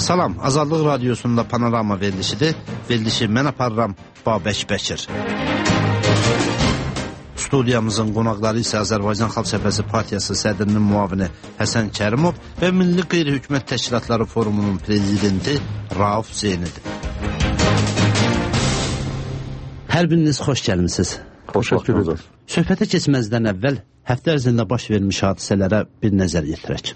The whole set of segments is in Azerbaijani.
Salam, Azadlıq Radiosunda Panorama verilişidir. Verilişi mən aparıram, Babək Bəkir. Studiyamızın qonaqları isə Azərbaycan Xalq Cəbhəsi Partiyası sədrinin müavini Həsən Kərimov və Milli Qeyri-Hökumət Təşkilatları Forumunun prezidenti Rauf Zeynidir. Hər biriniz xoş gəlmisiniz. Xoş gəlmisiniz. Söhbətə keçməzdən əvvəl həftə ərzində baş vermiş hadisələrə bir nəzər yetirək.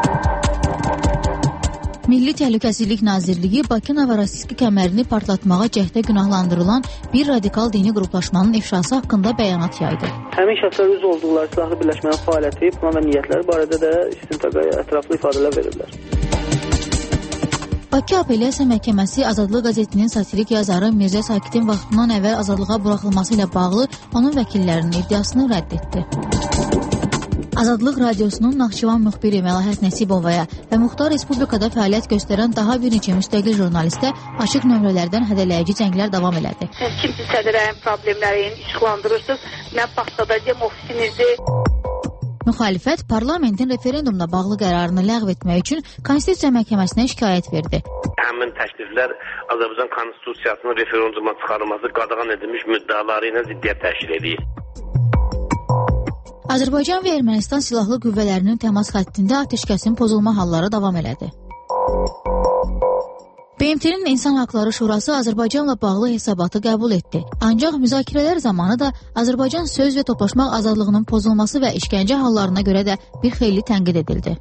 Milli Təhlükəsizlik Nazirliyi Bakı Novorossiyski kəmərini partlatmağa cəhdə günahlandırılan bir radikal dini qruplaşmanın ifşası haqqında bəyanat yaydı. Həmin şəxslər üzv olduqları silahlı birləşmənin fəaliyyəti, plan və niyyətləri barədə də istintaqa ətraflı ifadələr veriblər. Bakı Apellyasiya Məhkəməsi Azadlıq qəzetinin satirik yazarı Mirzə Sakitin vaxtından əvvəl azadlığa buraxılması ilə bağlı onun vəkillərinin iddiasını rədd etdi. Azadlıq Radiosunun Naxçıvan müxbiri Məlahət Nəsibovaya və Muxtar Respublikada fəaliyyət göstərən daha bir neçə müstəqil jurnalistə açıq nömrələrdən hədələyici cənglər davam elədi. Kimsə sədrəyin problemlərini işıqlandırırsınız, nə baxsadacam ofisinizi. Müxalifət parlamentin referendumla bağlı qərarını ləğv etmək üçün Konstitusiya Məhkəməsinə şikayət verdi. Həmin təkliflər Azərbaycan Konstitusiyasının referenduma çıxarılması qadağan edilmiş müddəaları ilə ziddiyyət təşkil edir. Azərbaycan və Ermənistan silahlı qüvvələrinin təmas xəttində atəşkəsin pozulma halları davam elədi. BMT-nin İnsan Haqları Şurası Azərbaycanla bağlı hesabatı qəbul etdi. Ancaq müzakirələr zamanı da Azərbaycan söz və toplaşmaq azadlığının pozulması və işgəncə hallarına görə də bir xeyli tənqid edildi.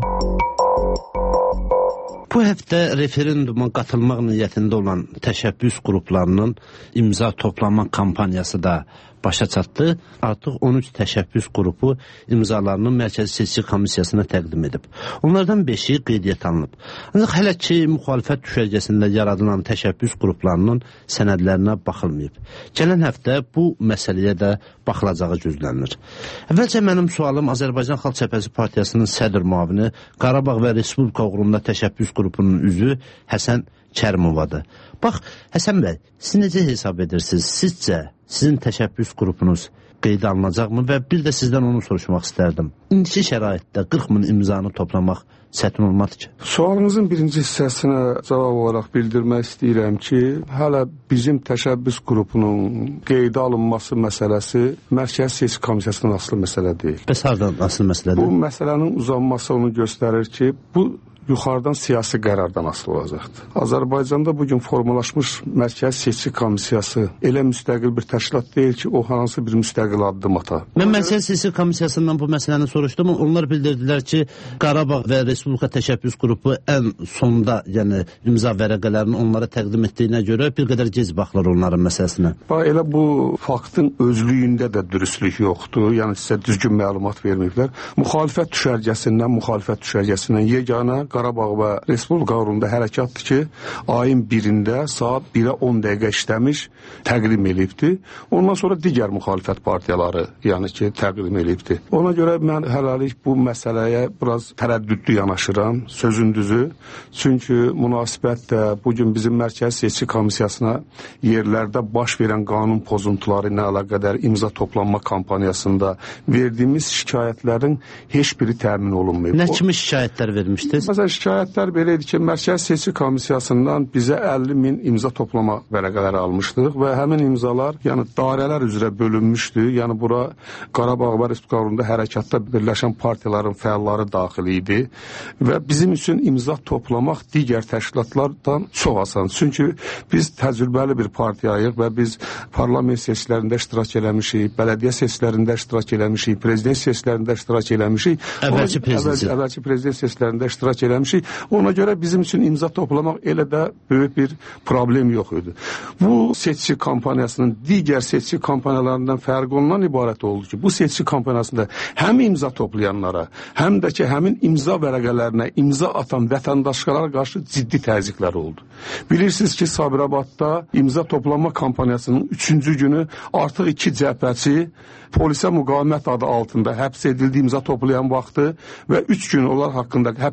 Bu həftə referenduma qatılmaq niyyətində olan təşəbbüs qruplarının imza toplama kampaniyası da başa çatdı. Artıq 13 təşəbbüs qrupu imzalarını Mərkəzi Seçki Komissiyasına təqdim edib. Onlardan 5-i qeydiyyat alınıb. Ancaq hələ ki, müxalifət düşərgəsində yaradılan təşəbbüs qruplarının sənədlərinə baxılmayıb. Gələn həftə bu məsələyə də baxılacağı gözlənilir. Əvvəlcə mənim sualım Azərbaycan Xalq Cəbhəsi Partiyasının sədr müavini, Qarabağ və Respublika uğrunda təşəbbüs qrupunun üzvü Həsən Kərimovadır. Bax, Həsən bəy, siz necə hesab edirsiniz? Sizcə sizin təşəbbüs qrupunuz qeydə alınacaqmı və bir də sizdən onu soruşmaq istərdim. İndiki şəraitdə 40 min imzanı toplamaq çətin olmadı ki? Sualınızın birinci hissəsinə cavab olaraq bildirmək istəyirəm ki, hələ bizim təşəbbüs qrupunun qeydə alınması məsələsi Mərkəzi Seçki Komissiyasının asılı məsələ deyil. Bəs hardan asılı məsələdir? Bu məsələnin uzanması onu göstərir ki, bu yuxarıdan siyasi qərardan asılı olacaqdır. Azərbaycanda bugün formalaşmış Mərkəzi Seçki Komissiyası elə müstəqil bir təşkilat deyil ki, o hansı bir müstəqil addım atar. Mən Mərkəzi Seçki Komissiyasından bu məsələni soruşdum. Onlar bildirdilər ki, Qarabağ və Respublika təşəbbüs qrupu ən sonda, yəni imza vərəqələrini onlara təqdim etdiyinə görə bir qədər gec baxılır onların məsələsinə. Elə bu faktın özlüyündə də dürüstlük yoxdur. Yəni sizə düzgün məlumat verməyiblər. Müxalifət düşərgəsindən yeganə Qarabağ və Respublika uğrunda hərəkatdır ki, ayın 1-də saat 1-ə 10 dəqiqə işləmiş təqdim eləyibdir. Ondan sonra digər müxalifət partiyaları yəni ki, təqdim eləyibdir. Ona görə mən hələlik bu məsələyə biraz tərəddüdlü yanaşıram, sözün düzü. Çünki münasibət də bugün bizim Mərkəzi Seçki Komissiyasına yerlərdə baş verən qanun pozuntuları ilə əlaqədar imza toplanma kampaniyasında verdiyimiz şikayətlərin heç biri təmin olunmayıb. Nə kimi şikayətlər vermişdiniz? Şikayətlər belə idi ki, Mərkəzi Seçki Komissiyasından bizə 50 min imza toplama vərəqələri almışdıq və həmin imzalar yəni dairələr üzrə bölünmüşdü. Yəni bura Qarabağ və Respublika uğrunda hərəkatda birləşən partiyaların fəalları daxil idi və bizim üçün imza toplamaq digər təşkilatlardan çox asan. Çünki biz təcrübəli bir partiyayıq və biz parlament seçkilərində iştirak eləmişik, bələdiyyə seçkilərində iştirak eləmişik, prezident seçkilərində iştirak eləmişik. Əvvəlki prezident seçkilərində iştirak eləmişik. Ona görə bizim üçün imza toplamaq elə də böyük bir problem yox idi. Bu seçki kampaniyasının digər seçki kampaniyalarından fərqi ondan ibarət oldu ki, bu seçki kampaniyasında həm imza toplayanlara, həm də ki, həmin imza vərəqələrinə imza atan vətəndaşlara qarşı ciddi təzyiqlər oldu. Bilirsiniz ki, Sabirabadda imza toplama kampaniyasının 3-cü günü artıq 2 cəbhəçi polisə müqavimət adı altında həbs edildi imza toplayan vaxtı və 3 gün onlar haqqında həbs qətim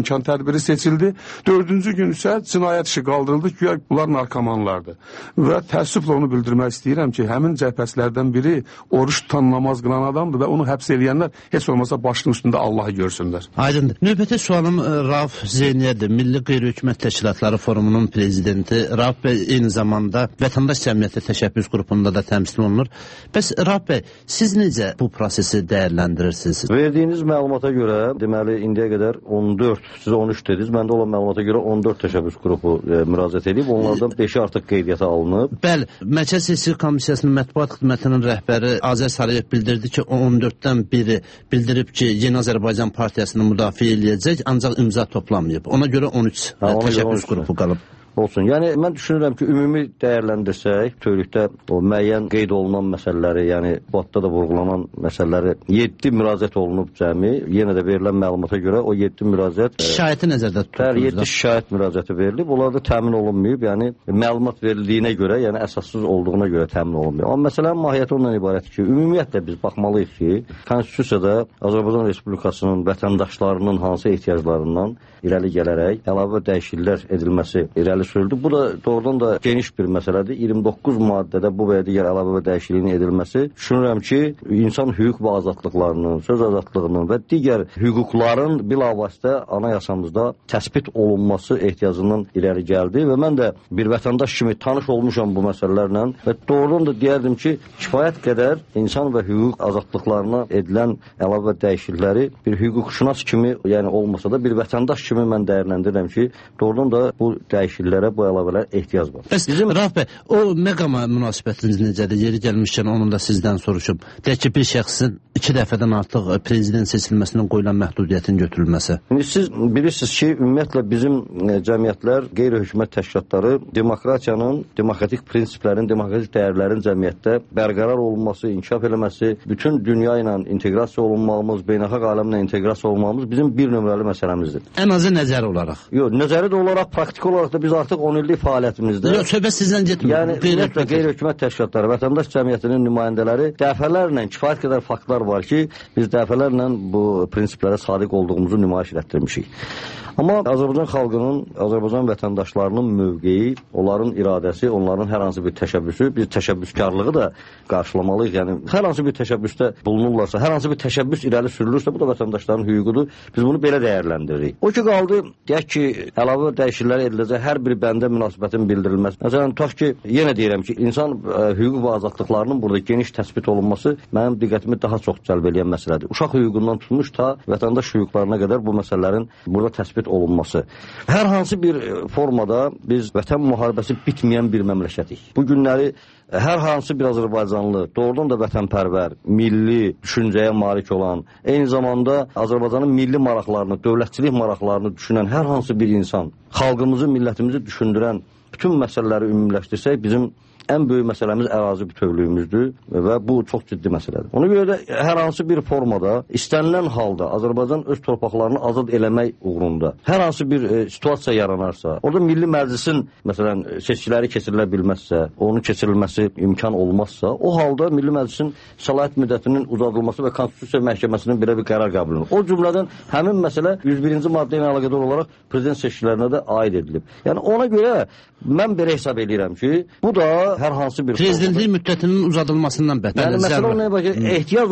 imkan tədbiri seçildi. 4-cü gün isə cinayət işi qaldırıldı ki, bunlar narkomanlardır. Və təəssüflə onu bildirmək istəyirəm ki, həmin cəhbəslərdən biri oruç tutan, namaz qılan adamdır və onu həbs eləyənlər heç olmasa başının üstündə Allahı görsünlər. Aydındır. Növbəti sualım Rauf Zeyniyədir. Milli Qeyri-Hökumət Təşkilatları Forumunun prezidenti. Rauf bəy eyni zamanda Vətəndaş Cəmiyyəti Təşəbbüs qrupunda da təmsil olunur. Bəs Rauf bəy, siz necə bu prosesi dəyərləndirirsiniz? Verdiyiniz məlumata görə, deməli, indiyə qədər 14, siz 13 dediniz, məndə olan məlumata görə 14 təşəbbüs qrupu müraciət edib, onlardan 5-i artıq qeydiyyata alınıb. Bəli, Mərkəzi Seçki Komissiyasının mətbuat xidmətinin rəhbəri Azər Sarıyev bildirdi ki, 14-dən biri bildirib ki, Yeni Azərbaycan Partiyasını müdafiə eləyəcək, ancaq imza toplamayıb. Ona görə 13 təşəbbüs qrupu qalıb. Olsun. Yəni, mən düşünürəm ki, ümumi dəyərləndirsək, bütövlükdə o müəyyən qeyd olunan məsələləri, yəni bu haqda da vurğulanan məsələləri 7 müraciət olunub cəmi. Yenə də verilən məlumata görə o 7 müraciət... Şikayəti nəzərdə tutuldunuz? 7 şikayət müraciəti verilib. Onlar da təmin olunmayıb. Yəni, məlumat verildiyinə görə, yəni əsassız olduğuna görə təmin olunmayıb. Amma məsələnin mahiyyəti ondan ibarətdir ki, ümumiyyətlə biz baxmalıyıq ki, Konstitusiyada Azərbaycan Respublikasının vətəndaşlarının hansı ehtiyaclarından irəli gələrək əlavə dəyişikliklər edilməsi irəli sürüldü. Bu da doğrudan da geniş bir məsələdir. 29 maddədə bu və ya digər əlavə dəyişikliyin edilməsi düşünürəm ki, insan hüquq və azadlıqlarının, söz azadlığının və digər hüquqların bilavasitə anayasamızda təsbit olunması ehtiyacından irəli gəldi və mən də bir vətəndaş kimi tanış olmuşam bu məsələlərlə və doğrudan da deyərdim ki, kifayət qədər insan və hüquq azadlıqlarına edilən əlavə dəyişiklikləri bir hüquqşünas kimi, yəni olmasa da bir vətəndaş kimi mən dəyərləndirirəm ki, doğrudan da bu dəyişikliklərə, bu əlavələr ehtiyac var. Bəs Rauf bəy, o məqama münasibətiniz necədir? Yeri gəlmişkən onu da sizdən soruşum. Deyək ki, bir şəxsin 2 dəfədən artıq prezident seçilməsinin qoyulan məhdudiyyətin götürülməsi. Siz bilirsiniz ki, ümumiyyətlə bizim cəmiyyətlər, qeyri-hökumət təşkilatları demokratiyanın, demokratik prinsiplərin, demokratik dəyərlərin cəmiyyətdə bərqərar olunması, inkişaf eləməsi, bütün dünya ilə inteqrasiya olunmağımız, beynəlxalq aləmlə inteqrasiya olunmağımız bizim bir nömrəli məsələmizdir. Ən azı nəzəri olaraq. Yox, nəzəri də olaraq, praktik olaraq da biz artıq 10 illik fəaliyyətimizdə... Yox, söhbət sizdən getmir. Yəni, ümumiyyətlə, qeyri-hökumət təşkilatları, vətəndaş cəmiyyətinin nümayəndələri dəfələrlə, kifayət qədər faktlar var ki, biz dəfələrlə bu prinsiplərə sadiq olduğumuzu nümayiş etdirmişik. Amma Azərbaycan xalqının, Azərbaycan vətəndaşlarının mövqeyi, onların iradəsi, onların hər hansı bir təşəbbüsü, biz təşəbbüskarlığı da qarşılamalıyıq. Yəni, hər hansı bir təşəbbüsdə bulunurlarsa, hər hansı bir təşəbbüs irəli sürülürsə, bu da vətəndaşların hüququdur. Biz bunu belə dəyərləndiririk. O ki, qaldı, deyək ki, əlavə dəyişikliklər ediləcək, hər bir bəndə münasibətin bildirilməsi. Məsələn, tutaq ki, yenə deyirəm ki, insan hüquq və azadlıqlarının burada geniş təsbit olunması mənim diqqətimi daha çox cəlb edən məsələdir. Uşaq hüququndan tutmuş ta vətəndaş hüquqlarına qədər bu məsələlərin burada təsbit olunması. Hər hansı bir formada biz vətən müharibəsi bitməyən bir məmləkətik. Bu günləri hər hansı bir Azərbaycanlı, doğrudan da vətənpərvər, milli düşüncəyə malik olan, eyni zamanda Azərbaycanın milli maraqlarını, dövlətçilik maraqlarını düşünən hər hansı bir insan, xalqımızı, millətimizi düşündürən bütün məsələləri ümumiləşdirsək, bizim ən böyük məsələmiz ərazi bütövlüyümüzdür və bu çox ciddi məsələdir. Ona görə də hər hansı bir formada, istənilən halda Azərbaycan öz torpaqlarını azad eləmək uğrunda hər hansı bir situasiya yaranarsa, orada Milli Məclisin, məsələn, seçkiləri keçirilə bilməzsə, onun keçirilməsi imkan olmazsa, o halda Milli Məclisin səlahiyyət müddətinin uzadılması və Konstitusiya Məhkəməsinin belə bir qərar qəbul olunur. O cümlədən həmin məsələ 101-ci maddə ilə əlaqədar olaraq prezident seçkilərinə də aid edilib. Yəni ona görə mən belə hesab edirəm ki, bu da hər hansı bir prezidentlik müddətinin uzadılmasından bətər. Yəni məsələ onunla ki, ehtiyac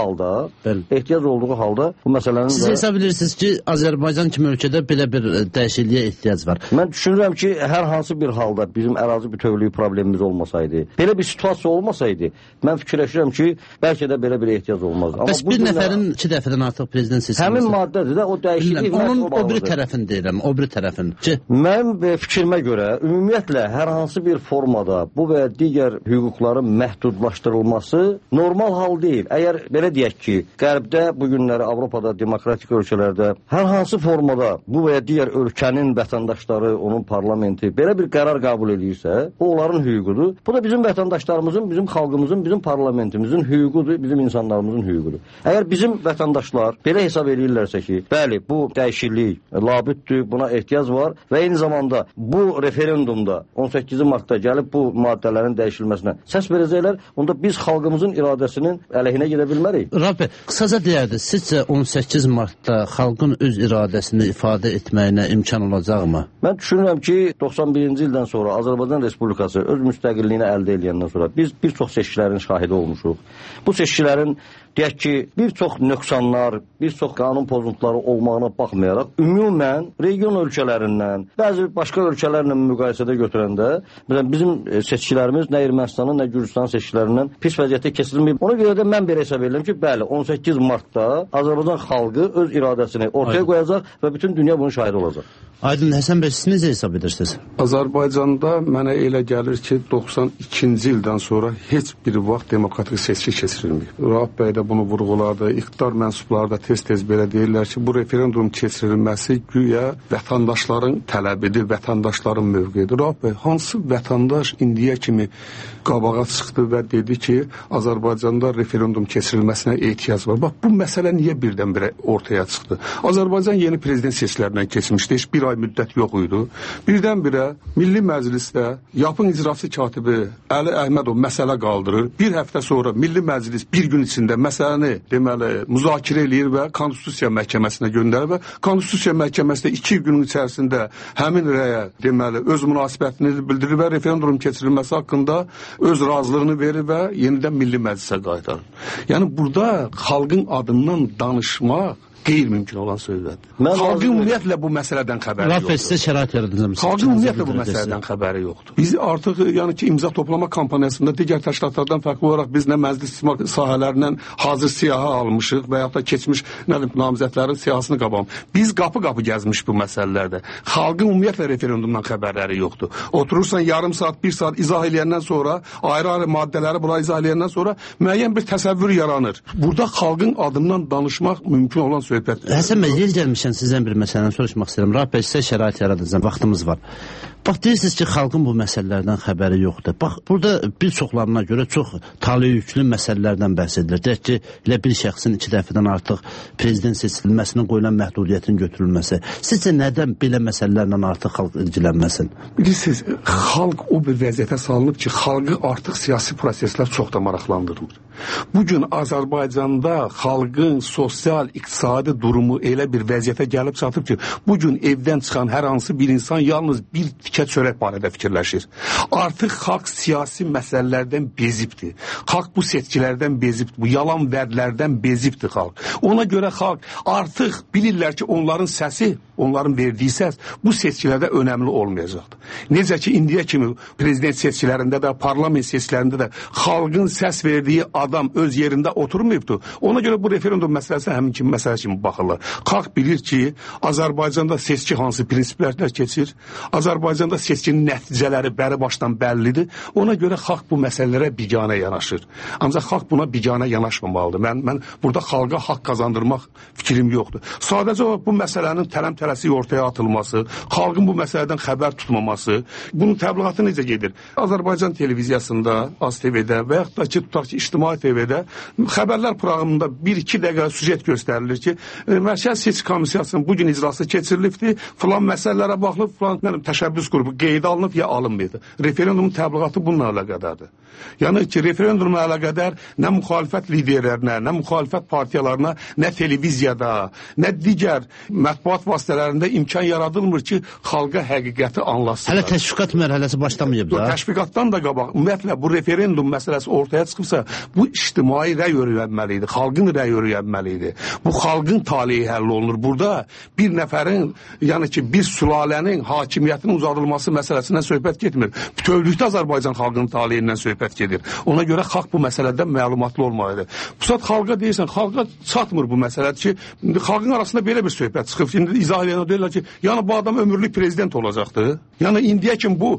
olduğu halda bu məsələnin siz hesab edirsiniz ki, Azərbaycan kimi ölkədə belə bir dəyişikliyə ehtiyac var. Mən düşünürəm ki, hər hansı bir halda bizim ərazi bütövlüyü problemimiz olmasaydı, belə bir situasiya olmasaydı, mən fikirləşirəm ki, bəlkə də belə bir ehtiyac olmazdı. Bəs bir nəfərin 2 dəfədən artıq prezident seçilməsi. Həmin maddədir də o dəyişiklik. Onun o biri tərəfini deyirəm, o biri tərəfin. Mənim fikrimə görə ümumiyyətlə hər hansı bir formada bu və digər hüquqların məhdudlaşdırılması normal hal deyil. Əgər belə deyək ki, Qərbdə, bu günləri Avropada, demokratik ölkələrdə hər hansı formada bu və ya digər ölkənin vətəndaşları, onun parlamenti belə bir qərar qəbul edirsə, o onların hüququdur. Bu da bizim vətəndaşlarımızın, bizim xalqımızın, bizim parlamentimizin hüququdur, bizim insanlarımızın hüququdur. Əgər bizim vətəndaşlar belə hesab edirlərsə ki, bəli, bu dəyişiklik labüddür, buna ehtiyac var və eyni zamanda bu referendumda 18 martda gəlib bu maddələrin dəyişilməsinə səs verəcəklər, onda biz xalqımızın iradəsinin əleyhinə gedə bilmərik. Rauf bəy, qısaca deyərdi, sizcə 18 martda xalqın öz iradəsini ifadə etməyinə imkan olacaqmı? Mən düşünürəm ki, 91-ci ildən sonra Azərbaycan Respublikası öz müstəqilliyini əldə edəndən sonra biz bir çox seçkilərin şahidi olmuşuq. Bu seçkilərin deyək ki, bir çox nöqsanlar, bir çox qanun pozuntuları olmağına baxmayaraq, ümumən region ölkələrindən, bəzi başqa ölkələrlə müqayisədə götürəndə, bizim seçkilərimiz nə Ermənistanın, nə Gürcistanın seçkilərindən pis vəziyyətdə keçirilməyib. Ona görə də mən belə hesab edirəm ki, bəli, 18 martda Azərbaycan xalqı öz iradəsini ortaya qoyacaq və bütün dünya bunun şahidi olacaq. Aydın Həsən bəy, siz necə hesab edirsiniz? Azərbaycanda mənə elə gəlir ki, 92-ci ildən sonra heç bir vaxt demokratik seçki keçirilməyib. Rauf bəy də bunu vurğuladı. İqtidar mənsubları da tez-tez belə deyirlər ki, bu referendum keçirilməsi güya vətəndaşların tələbidir, vətəndaşların mövqeyidir. Rauf bəy, hansı vətəndaş indiyə kimi qabağa çıxdı və dedi ki, Azərbaycanda referendum keçirilməsinə ehtiyac var? Bax, bu məsələ niyə birdən-birə ortaya çıxdı? Azərbaycan yeni prezident seçkilərindən keçmişdi, heç bir ay müddət yox idi. Birdən-birə Milli Məclisdə yapın icrası katibi Əli Əhmədov məsələ qaldırır. Bir həftə sonra Milli Məclis bir gün içində məsələni deməli müzakirə eləyir və Konstitusiya məhkəməsinə göndərir və Konstitusiya məhkəməsində 2 günün içərisində həmin rəyə deməli öz münasibətini bildirir və referendum keçirilməsi haqqında öz razılığını verir və yenidən Milli Məclisə qaytarır. Yəni burada xalqın adından danışmaq qeyri-mümkün olan söhbətdir. Xalqın ümumiyyətlə bu məsələdən xəbəri yoxdur. Sizə şərait yaradacağım. Xalqın ümumiyyətlə bu məsələdən xəbəri yoxdur. Biz artıq yəni ki, imza toplama kampaniyasında digər təşkilatlardan fərqli olaraq biz nə məclis sahələrindən hazır siyahı almışıq və yaxud da keçmiş namizədlərin siyahısını qabam. Biz qapı-qapı gəzmiş bu məsələlərdə. Xalqın ümumiyyətlə referendumdan xəbərləri yoxdur. Oturursan yarım saat, 1 saat izah eləyəndən sonra, ayrı-ayrı maddələri bura izah eləyəndən sonra müəyyən bir təsəvvür yaranır. Burada xalqın adından danışmaq mümkün olan söhbət. Həsən bəy, yer gəlmişən sizdən bir məsələni soruşmaq istəyirəm. Rauf bəy, sizə şərait yaradacağım, vaxtımız var. Bax, deyirsiniz ki, xalqın bu məsələlərdən xəbəri yoxdur. Bax, burada bir çoxlarına görə çox talih yüklü məsələlərdən bəhs edilir. Deyək ki, elə bir şəxsin 2 dəfədən artıq prezident seçilməsinin qoyulan məhdudiyyətin götürülməsi. Sizcə nədən belə məsələlərlə artıq xalq ilgilənməsin? Bilirsiniz, xalq o bir vəziyyətə salınıb ki, xalqı artıq siyasi proseslər çox da maraqlandırmır. Bugün Azərbaycanda xalqın sosial, iqtisadi durumu elə bir vəziyyətə gəlib çatıb ki, bugün evdən çıxan hər hansı bir insan yalnız bir tikə çörək barədə fikirləşir. Artıq xalq siyasi məsələlərdən bezibdir. Xalq bu seçkilərdən bezibdir. Bu yalan vədlərdən bezibdir xalq. Ona görə xalq artıq bilirlər ki, onların səsi, onların verdiyi səs bu seçkilərdə önəmli olmayacaqdır. Necə ki, indiyə kimi prezident seçkilərində də, parlament seçkilərində də xalqın səs verdiyi adam öz yerində oturmayıbdır. Ona görə bu referendum məsələsi həmin kimi məsələ kimi baxırlar. Xalq bilir ki, Azərbaycanda seçki hansı prinsiplərlə keçir, Azərbaycanda seçkinin nəticələri bəri başdan bəllidir. Ona görə xalq bu məsələlərə biganə yanaşır. Ancaq xalq buna biganə yanaşmamalıdır. Mən burada xalqa haqq qazandırmaq fikrim yoxdur. Sadəcə olaraq bu məsələnin tələm-tələsik ortaya atılması, xalqın bu məsələdən xəbər tutmaması, bunun təbliğatı necə gedir? Azərbaycan televiziyasında, AzTV-də və yaxud da ki, tutaq ki, İctimai TV-də xəbərlər proqramında 1-2 dəqiqə süjet göstərilir ki, Mərkəzi Seçki Komissiyasının bugün icrası keçirilibdir, filan məsələlərə baxılıb, filan təşəbbüs qrupu qeyd alınıb ya alınmaydı. Referendumun təbliğatı bununla əlaqədardır. Yəni ki, referendumla əlaqədar nə müxalifət liderlərinə, nə müxalifət partiyalarına, nə televiziyada, nə digər mətbuat vasitələrində imkan yaradılmır ki, xalqa həqiqəti anlasınlar. Hələ təşviqat mərhələsi başlamayıb da. Təşviqatdan da qabaq, ümumiyyətlə bu referendum məsələsi ortaya çıxıbsa, bu ictimai rəy öyrənməlidir, xalqın rəy öyrənməlidir. Bu xalqın taleyi həll olunur. Burada bir nəfərin, yəni ki, bir sülalənin hakimiyyətinin uzadılması məsələsindən söhbət getmir. Bütövlükdə Azərbaycan xalqının taleyindən söhbət gedir. Ona görə xalq bu məsələdən məlumatlı olmalıdır. Bu saat xalqa deyirsən, xalqa çatmır bu məsələdir ki, xalqın arasında belə bir söhbət çıxıb. Şimdi izah edənə deyirlər ki, yəni bu adam ömürlük prezident olacaqdır. Yəni indiyə kimi bu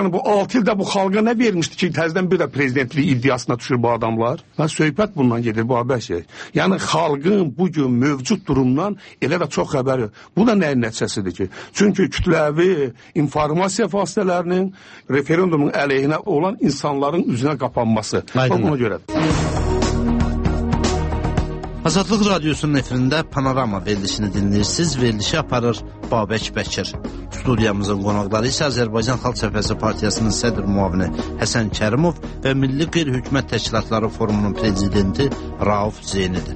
6 ildə bu xalqa nə vermişdi ki, təzədən bir də prezidentlik iddiasına düşür bu adamlar? Və söhbət bundan gedir bu abəşək. Yəni xalqın bugün mövcud durumdan elə də çox xəbəri. Bu da nəyin nəticəsidir ki? Çünki kütləvi informasiya vasitələrinin referendumun əleyhinə olan insanların üzünə qapanması. Buna görə. Azadlıq Radiosunun efirində Panorama verilişini dinləyirsiniz. Verilişi aparır Babək Bəkir. Studiyamızın qonaqları isə Azərbaycan Xalq Cəbhəsi Partiyasının sədr müavini Həsən Kərimov və Milli Qeyri-Hökumət Təşkilatları Forumunun prezidenti Rauf Zeynidir.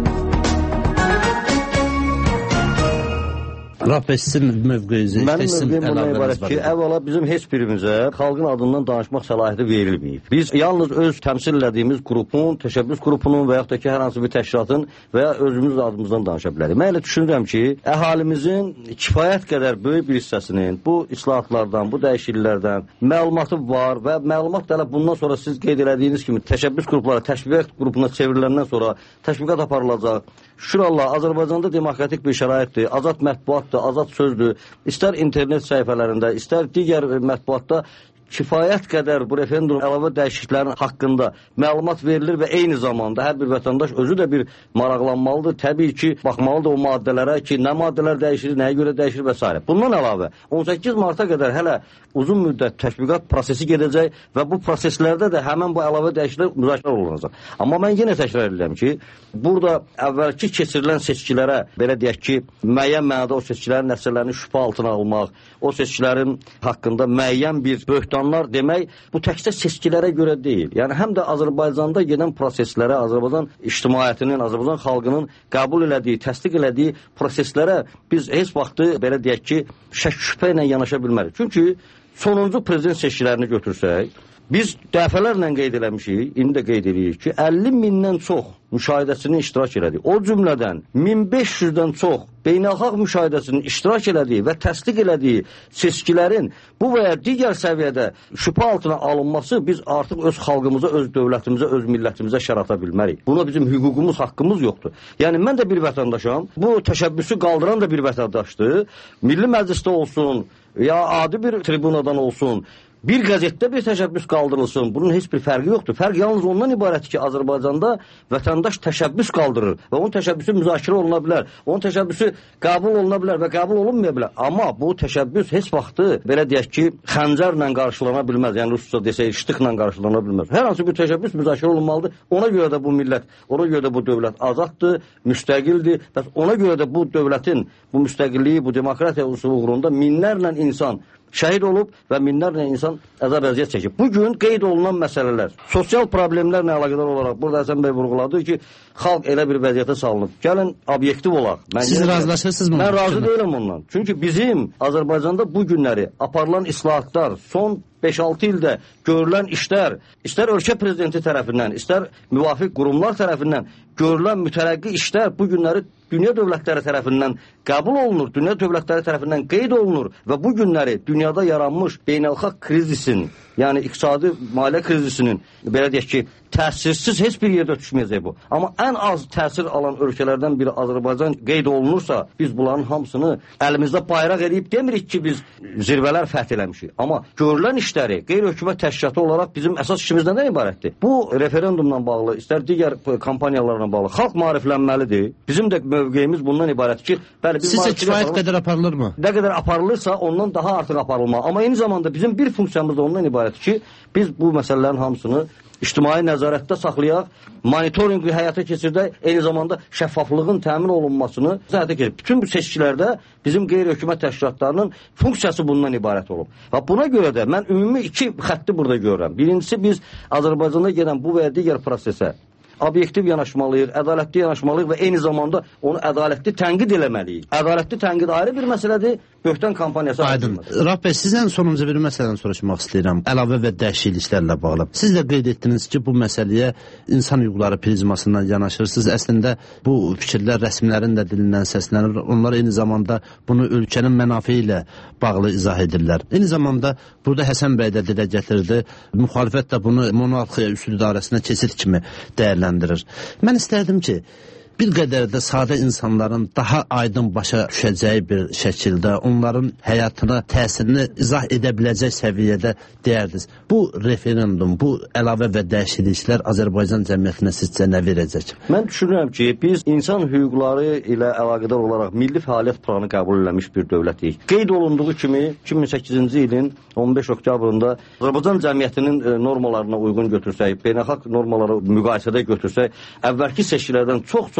Rauf bəy, sizin mövqeyinizi, mənim mövqeyim bundan ibarət ki, əvvəla bizim heç birimizə xalqın adından danışmaq səlahiyyəti verilməyib. Biz yalnız öz təmsil elədiyimiz qrupun, təşəbbüs qrupunun və yaxud da ki, hər hansı bir təşkilatın və ya özümüz adımızdan danışa bilərik. Mən elə düşünürəm ki, əhalimizin kifayət qədər böyük bir hissəsinin bu islahatlardan, bu dəyişikliklərdən məlumatı var və məlumat da bundan sonra siz qeyd elədiyiniz kimi təşəbbüs qrupları təşviqat qrupuna çevriləndən sonra təşviqat aparılacaq. Şükür Allah, Azərbaycanda demokratik bir şəraitdir, azad mətbuatdır, azad sözdür. İstər internet səhifələrində, istər digər mətbuatda kifayət qədər bu referendum əlavə dəyişikliklərin haqqında məlumat verilir və eyni zamanda hər bir vətəndaş özü də bir maraqlanmalıdır. Təbii ki, baxmalıdır o maddələrə ki, nə maddələr dəyişir, nəyə görə dəyişir və s. Bundan əlavə 18 marta qədər hələ uzun müddət təşviqat prosesi gedəcək və bu proseslərdə də həmən bu əlavə dəyişikliklər müzakirə olunacaq. Amma mən yenə təkrar edirəm ki, burada əvvəlki keçirilən seçkilərə, belə deyək ki, müəyyən mənada o seçkilərin nəticələrini şübhə altına almaq, o seçkilərin haqqında müəyyən bir böhtanlar demək, bu təkcə seçkilərə görə deyil. Yəni, həm də Azərbaycanda gedən proseslərə, Azərbaycan ictimaiyyətinin, Azərbaycan xalqının qəbul elədiyi, təsdiq elədiyi proseslərə biz heç vaxtı, belə deyək ki, şək-şübhə ilə yanaşa bilmərik. Çünki sonuncu prezident seçkilərini götürsək, biz dəfələrlə qeyd eləmişik, indi də qeyd edirik ki, 50 mindən çox müşahidəçinin iştirak elədiyi, o cümlədən 1500-dən çox beynəlxalq müşahidəçinin iştirak elədiyi və təsdiq elədiyi seçkilərin bu və ya digər səviyyədə şübhə altına alınması biz artıq öz xalqımıza, öz dövlətimizə, öz millətimizə şər ata bilmərik. Buna bizim hüququmuz, haqqımız yoxdur. Yəni, mən də bir vətəndaşam, bu təşəbbüsü qaldıran da bir vətəndaşdır. Milli Məclisdə olsun, ya adi bir tribunadan olsun, bir qəzetdə bir təşəbbüs qaldırılsın, bunun heç bir fərqi yoxdur. Fərq yalnız ondan ibarətdir ki, Azərbaycanda vətəndaş təşəbbüs qaldırır və onun təşəbbüsü müzakirə oluna bilər, onun təşəbbüsü qəbul oluna bilər və qəbul olunmaya bilər. Amma bu təşəbbüs heç vaxtı, belə deyək ki, xəncərlə qarşılana bilməz, yəni rusca desək, ştıqla qarşılana bilməz. Hər hansı bir təşəbbüs müzakirə olunmalıdır, ona görə də bu millət, ona görə də bu dövlət azaddır, müstəqildir və ona görə də bu dövlətin, bu müstəqilliyi, bu demokratiya uğrunda minlərlə insan şəhid olub və minlərlə insan əzab-əziyyət çəkib. Bugün qeyd olunan məsələlər, sosial problemlərlə əlaqədar olaraq, burada Həsən bəy vurğuladı ki, xalq elə bir vəziyyətə salınıb. Gəlin, obyektiv olaq. Siz razılaşırsınız mı? Mən razı deyiləm ondan. Çünki bizim Azərbaycanda bu günləri aparılan islahatlar, son 5-6 ildə görülən işlər, istər ölkə prezidenti tərəfindən, istər müvafiq qurumlar tərəfindən görülən mütərəqqi işlər bu günləri dünya dövlətləri tərəfindən qəbul olunur, dünya dövlətləri tərəfindən qeyd olunur və bu günləri dünyada yaranmış beynəlxalq krizisin, yəni iqtisadi maliyyə krizisinin, belə deyək ki, təsirsiz heç bir yerdə düşməyəcək bu. Amma ən az təsir alan ölkələrdən biri Azərbaycan qeyd olunursa, biz bunların hamısını əlimizdə bayraq edib demirik ki, biz zirvələr fəth eləmişik. Amma görülən işləri qeyri-hökumət təşkilatı olaraq bizim əsas işimiz nədən ibarətdir? Bu referendumla bağlı, istər digər kampaniyalarla bağlı xalq maariflənməlidir. Bizim də mövqeyimiz bundan ibarətdir ki, bəli, biz sizcə kifayət qədər aparılırmı? Nə qədər aparılırsa, ondan daha artıq aparılmalı. Amma eyni zamanda bizim bir funksiyamız da ondan ibarətdir ki, biz bu məsələlərin hamısını ictimai nəzarətdə saxlayaq, monitorinqi həyata keçirdək, eyni zamanda şəffaflığın təmin olunmasını həyata keçirdək. Bütün bu seçkilərdə bizim qeyri-hökumət təşkilatlarının funksiyası bundan ibarət olub. Və buna görə də mən ümumi iki xətti burada görürəm. Birincisi, biz Azərbaycanda gedən bu və ya digər prosesə obyektiv yanaşmalıyıq, ədalətli yanaşmalıyıq və eyni zamanda onu ədalətli tənqid eləməliyik. Ədalətli tənqid ayrı bir məsələdir, böhtan kampaniyası aydın. Rauf bəy, sizdən sonuncu bir məsələdən soruşmaq istəyirəm. Əlavə və dəyişikliklərlə bağlı. Siz də qeyd etdiniz ki, bu məsələyə insan hüquqları prizmasından yanaşırsınız. Əslində bu fikirlər rəsmilərin də dilindən səslənir. Onlar eyni zamanda bunu ölkənin mənafi ilə bağlı izah edirlər. Eyni zamanda burada Həsən bəy də dilə gətirdi. Müxalifət də bunu monarxiya üsul idarəsinə keçid kimi dəyərləndirir. Mən istərdim ki, bir qədər də sadə insanların daha aydın başa düşəcəyi bir şəkildə onların həyatına təsirini izah edə biləcək səviyyədə deyərdiniz. Bu referendum, bu əlavə və dəyişikliklər Azərbaycan cəmiyyətinə sizcə nə verəcək? Mən düşünürəm ki, biz insan hüquqları ilə əlaqədar olaraq milli fəaliyyət planı qəbul eləmiş bir dövlətik. Qeyd olunduğu kimi 2008-ci ilin 15 oktyabrında Azərbaycan cəmiyyətinin normalarına uyğun götürsək, beynəlxalq normalara müqayisədə götürsək, əvvəlki seçkilərdən çox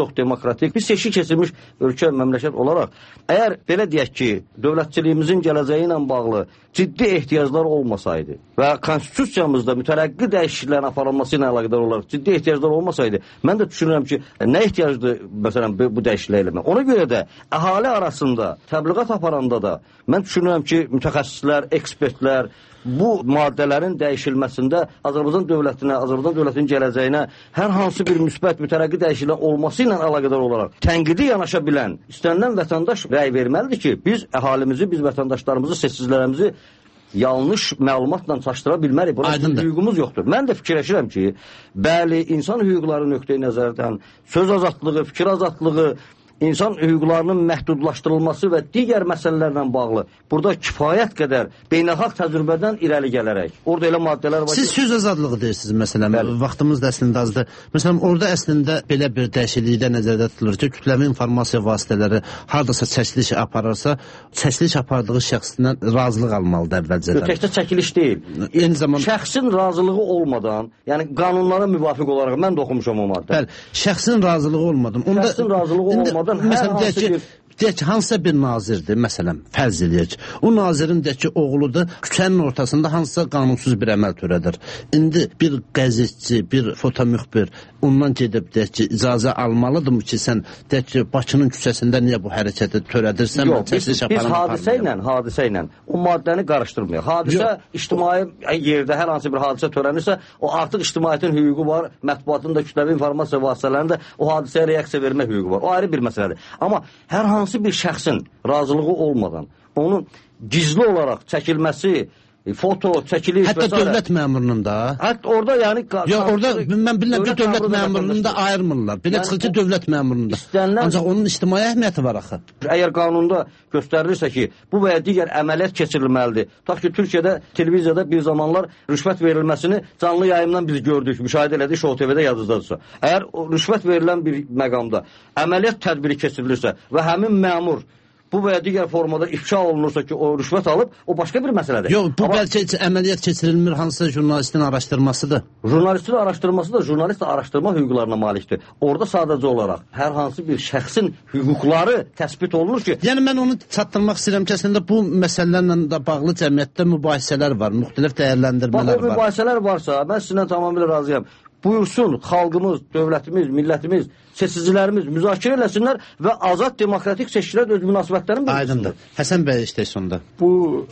çox demokratik, bir seçki keçirmiş ölkə, məmləkət olaraq, əgər belə deyək ki, dövlətçiliyimizin gələcəyi ilə bağlı ciddi ehtiyaclar olmasaydı və konstitusiyamızda mütərəqqi dəyişikliklərin aparılması ilə əlaqədar olaraq ciddi ehtiyaclar olmasaydı, mən də düşünürəm ki, nə ehtiyacdır məsələn bu dəyişikliklə eləmək? Ona görə də əhali arasında təbliğat aparanda da mən düşünürəm ki, mütəxəssislər, ekspertlər bu maddələrin dəyişilməsində Azərbaycan dövlətinə, Azərbaycan dövlətinin gələcəyinə hər hansı bir müsbət mütərəqqi dəyişikliklər olması ilə əlaqədar olaraq tənqidi yanaşa bilən istənilən vətəndaş rəy verməlidir ki, biz əhalimizi, biz vətəndaşlarımızı, seçicilərimizi yanlış məlumatla çaşdıra bilmərik. Buna hüququmuz yoxdur. Mən də fikirləşirəm ki, bəli, insan hüquqları nöqteyi nəzərdən söz azadlığı, fikir azadlığı, İnsan hüquqlarının məhdudlaşdırılması və digər məsələlərlə bağlı burada kifayət qədər beynəlxalq təcrübədən irəli gələrək. Orada elə maddələr var ki... Siz söz azadlığı deyirsiniz məsələn, vaxtımız da əslində azdır. Məsələn, orada əslində belə bir dəyişiklikdə nəzərdə tutulur ki, kütləvi informasiya vasitələri hardasa çəkiliş apararsa, çəkiliş apardığı şəxsindən razılıq almalıdır əvvəlcədən. Təkcə çəkiliş deyil. Eyni zamanda... Şəxsin razılığı olmadan, yəni qanunlara müvafiq olaraq, mən də oxumuşam o maddə. Bəli, şəxsin razılığı olmadan. Şəxsin razılığı olmadan məsələn, deyək ki, hansısa bir nazirdir, məsələn, fərz edək. O nazirin deyək ki, oğlu da küçənin ortasında hansısa qanunsuz bir əməl törədir. İndi bir qəzetçi, bir fotomüxbir ondan gedib deyək ki, icazə almalıdırmı ki, sən deyək ki, Bakının küçəsində niyə bu hərəkəti törədirsən? Yox, biz hadisə ilə o maddəni qarışdırmayaq. Hadisə ictimai yerdə hər hansı bir hadisə törənirsə, o artıq ictimaiyyətin hüququ var, mətbuatın da kütləvi informasiya vasitələrində o hadisəyə reaksiya vermək hüququ var. O ayrı bir məsələdir. Amma hər hansı bir şəxsin razılığı olmadan onun gizli olaraq çəkilməsi, foto, çəkiliş hətta dövlət məmurunun da. Hətta orada yəni... Yox, orada mən bilirəm ki, dövlət məmurunun da ayırmırlar. Belə çıxır ki, dövlət məmurunun da. Ancaq onun ictimai əhəmiyyəti var axı. Əgər qanunda göstərilirsə ki, bu və ya digər əməliyyat keçirilməlidir. Tutaq ki, Türkiyədə televiziyada bir zamanlar rüşvət verilməsini canlı yayımdan biz gördük, müşahidə elədik, Show TV-də yadınızdadırsa. Əgər rüşvət verilən bir məqamda əməliyyat tədbiri keçirilirsə və həmin məmur bu və ya digər formada ifşa olunursa ki, o rüşvət alıb, o başqa bir məsələdir. Yox, bu bəlkə əməliyyat keçirilmir, hansısa jurnalistin araşdırmasıdır. Jurnalistin araşdırması da jurnalist araşdırma hüquqlarına malikdir. Orada sadəcə olaraq hər hansı bir şəxsin hüquqları təsbit olunur ki... Yəni, mən onu çatdırmaq istəyirəm ki, əslində bu məsələlərlə də bağlı cəmiyyətdə mübahisələr var, müxtəlif dəyərləndirmələr var. Bax, o mübahisələr varsa, mən sizinlə tamamilə razıyam. Buyursun, xalqımız, dövlətimiz, millətimiz, seçicilərimiz müzakirə eləsinlər və azad demokratik seçkilər öz münasibətlərini bildirsinlər. Aydındır. Həsən bəy işdə sonda. Bu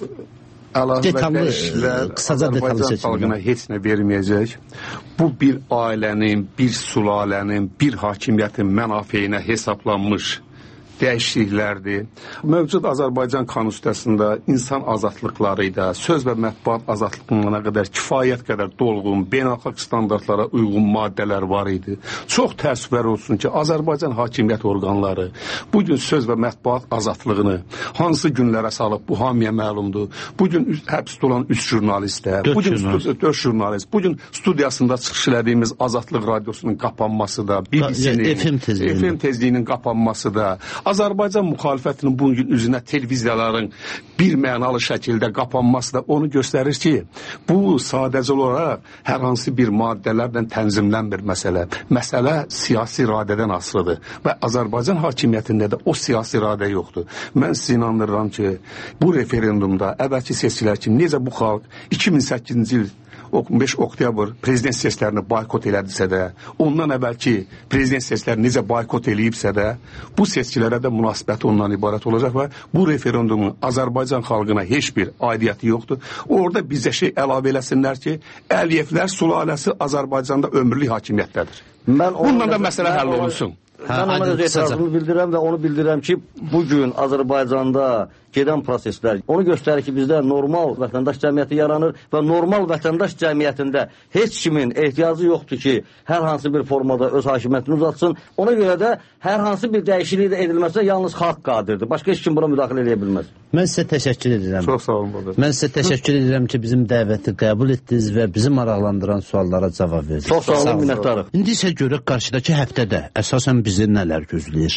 əlavə dəyişikliklər Azərbaycan xalqına heç nə verməyəcək. Bu bir ailənin, bir sülalənin, bir hakimiyyətin mənafeyinə hesablanmış dəyişikliklərdir. Mövcud Azərbaycan konstitusiyasında insan azadlıqları ilə söz və mətbuat azadlığına qədər kifayət qədər dolğun, beynəlxalq standartlara uyğun maddələr var idi. Çox təəssüflər olsun ki, Azərbaycan hakimiyyət orqanları bugün söz və mətbuat azadlığını hansı günlərə salıb, bu hamıya məlumdur. Bugün həbsdə olan 3 jurnalistə, 4 jurnalist, bugün studiyasında çıxış elədiyimiz Azadlıq radiosunun qapanması da, BBC-nin, FM tezliyinin qapanması da, Azərbaycan müxalifətinin bugün üzünə televiziyaların bir mənalı şəkildə qapanması da onu göstərir ki, bu sadəcə olaraq hər hansı bir maddələrlə tənzimlənmir məsələ. Məsələ siyasi iradədən asılıdır və Azərbaycan hakimiyyətində də o siyasi iradə yoxdur. Mən sizi inandırıram ki, bu referendumda əvvəlki seçkilər ki, necə bu xalq 2008-ci il 15 oktyabr prezident seçkilərini boykot elədisə də, ondan əvvəlki prezident seçkiləri necə boykot eləyibsə də, bu seçkilərə də münasibəti ondan ibarət olacaq və bu referendumun Azərbaycan xalqına heç bir aidiyyəti yoxdur. Orada bizə əlavə eləsinlər ki, Əliyevlər sülaləsi Azərbaycanda ömürlük hakimiyyətdədir. Bundan da məsələ həll olunsun. Mən ona etirazımı bildirəm və onu bildirəm ki, bugün Azərbaycanda gedən proseslər onu göstərir ki, bizdə normal vətəndaş cəmiyyəti yaranır və normal vətəndaş cəmiyyətində heç kimin ehtiyacı yoxdur ki, hər hansı bir formada öz hakimiyyətini uzatsın. Ona görə də hər hansı bir dəyişiklik də edilməsə yalnız xalq qadirdir. Başqa heç kim buna müdaxilə edə bilməz. Mən sizə təşəkkür edirəm. Çox sağ olun. Mən sizə təşəkkür edirəm ki, bizim dəvəti qəbul etdiniz və bizi maraqlandıran suallara cavab verdiniz. Çox sağ olun, minnətdarıq. İndi isə görək qarşıdakı həftədə əsasən bizi nələr gözləyir.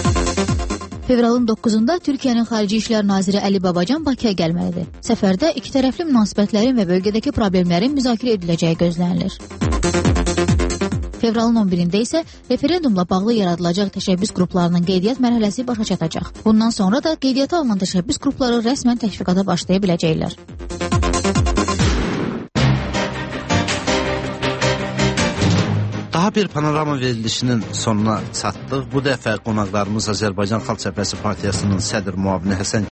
Fevralın 9-da Türkiyənin Xarici İşlər Naziri Əli Babacan Bakıya gəlməlidir. Səfərdə iki tərəfli münasibətlərin və bölgədəki problemlərin müzakirə ediləcəyi gözlənilir. Fevralın 11-də isə referendumla bağlı yaradılacaq təşəbbüs qruplarının qeydiyyat mərhələsi başa çatacaq. Bundan sonra da qeydiyyata alınan təşəbbüs qrupları rəsmən təşviqata başlaya biləcəklər. Daha bir panorama verilişinin sonuna çatdıq. Bu dəfə qonaqlarımız Azərbaycan Xalq Cəbhəsi Partiyasının sədr müavini Həsən